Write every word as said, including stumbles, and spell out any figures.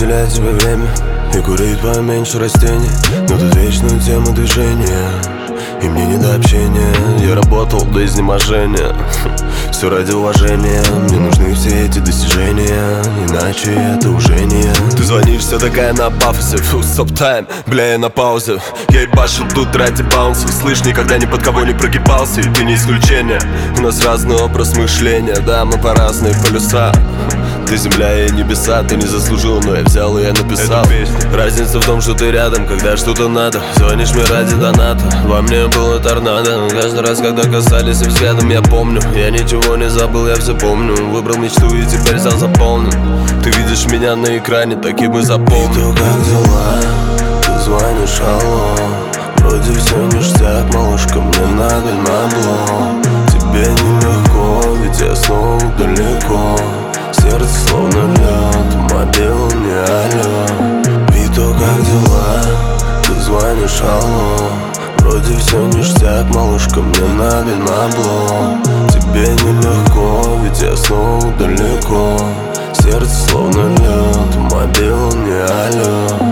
уделять тебе время и курить поменьше растений. Но тут вечная тема движения, и мне не до общения. Я работал до изнеможения, все ради уважения. Мне нужны все эти достижения, иначе это уже не я. Ты звонишь, вся такая на пафосе, фу, стоп-тайм, бля, я на паузе. Я ебашу тут ради баунса. Слышь, никогда ни под кого не прогибался, и ты не исключение. У нас разный образ мышления, да, мы по разные полюса. Ты земля, я небеса, ты не заслужил, но я взял и я написал. Разница в том, что ты рядом, когда что-то надо. Звонишь мне ради доната, во мне было торнадо. Каждый раз, когда касались и взглядом, я помню. Я ничего не забыл, я все помню. Выбрал мечту и теперь зал заполнен. Ты видишь меня на экране, таким и запомню. И то, как дела, ты звонишь, алло. Вроде все ништяк, малышка, мне надо на блок. Тебе нелегко, ведь я снова далеко. Сердце словно лед, мобил не алло. Вито, как дела, ты звонишь, алло. Вроде все ништяк, малышка, мне надо на блок. Тебе нелегко, ведь я снова далеко. Сердце словно лед, мобил не алло.